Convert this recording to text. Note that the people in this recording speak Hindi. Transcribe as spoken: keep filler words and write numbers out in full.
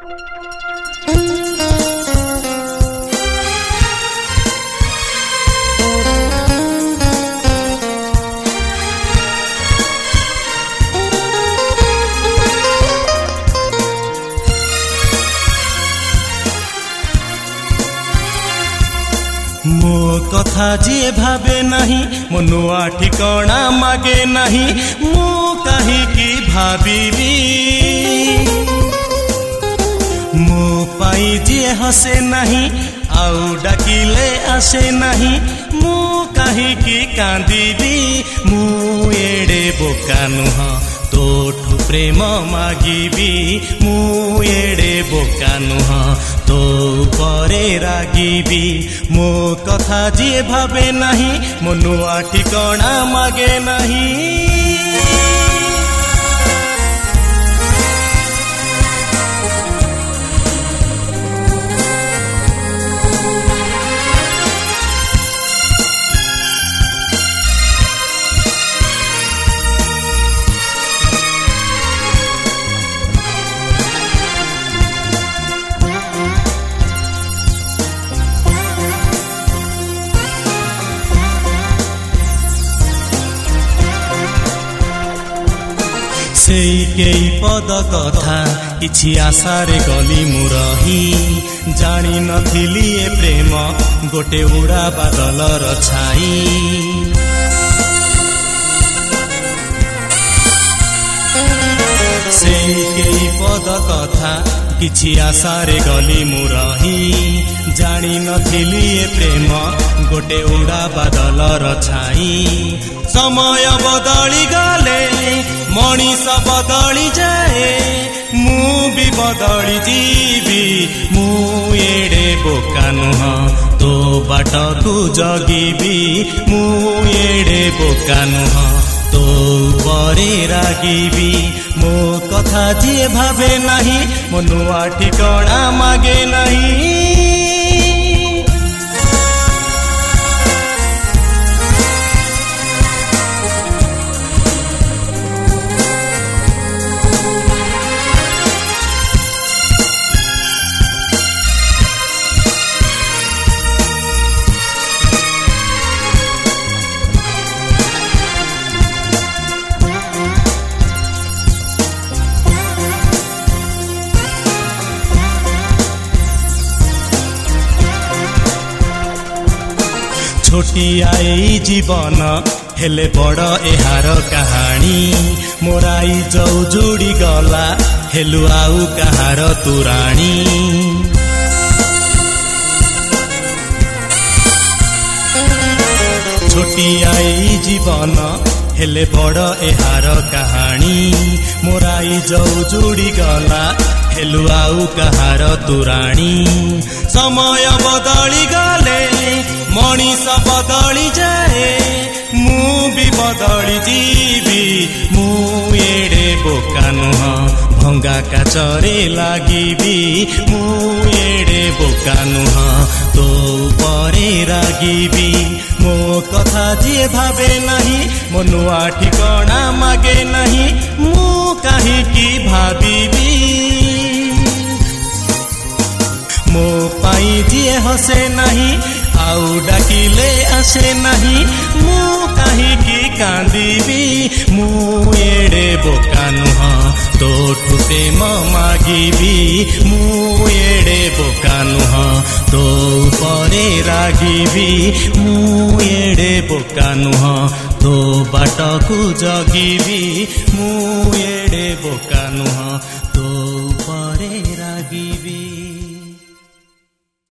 मो कथा जी भावे नहीं मो नुआ ठिकणा मागे नहीं मु कहीं भाविबी मो पाई जी हसे नहीं आउ डाकिले आसे नहीं मु कहीं कांदीबी मु एड़े बोका नुह तोठु प्रेम मागिबी मु एड़े बोका नुह तो परे रागिबी मो कथा जी भावे नहीं मो नुआ ठिकणा मागे नहीं। सेई केई पद कथा किछि आशारे गली मु रही जानी नथिली ए प्रेम गोटे उड़ा बादलर छाई सेई केई पद कथा किछि आशारे गली मु रही जानी नथिली ए प्रेम गोटे उड़ा बादलर छाई समय बदली गले मनीष बदली जाए मु भी बदली जीवी मु एड़े बोका नुह तो बाट को जगिबी मु एड़े बोका नुह तो परे रागिबी मो कथा जी भावे नहीं मो नुआ ठिकणा मागे नहीं। छोटी आई जीवन हेले बड़ एहार कहानी मोराई जौ जुड़ी गला हेलु आउ कहार तुराणी छोटी आई जीवन हेले बड़ एहार कहानी मोराई जौ जुड़ी गला हेलु आउ कहार तुराणी समय बदली गले मनीष बदली जाए मु भी बदली जीवी मु एड़े बोका नुह भंगा काचरे लागिबी मु एड़े बोका नुह तो परे रागिबी मो कथा जी भावे नहीं मो नुआ ठिकणा मागे नहीं मु कहीं भाविबी मो पाई जी हसे नहीं आउ डाकिले आसे नहीं मु कहीं कांदीबी मु एड़े बोका नुह तोठु प्रेम मागिबी मु एड़े बोका नुह तो परे रागिबी मु एड़े बोका नुह तो बाट को जगिबी मु एड़े बोका नुह तो परे रागिबी।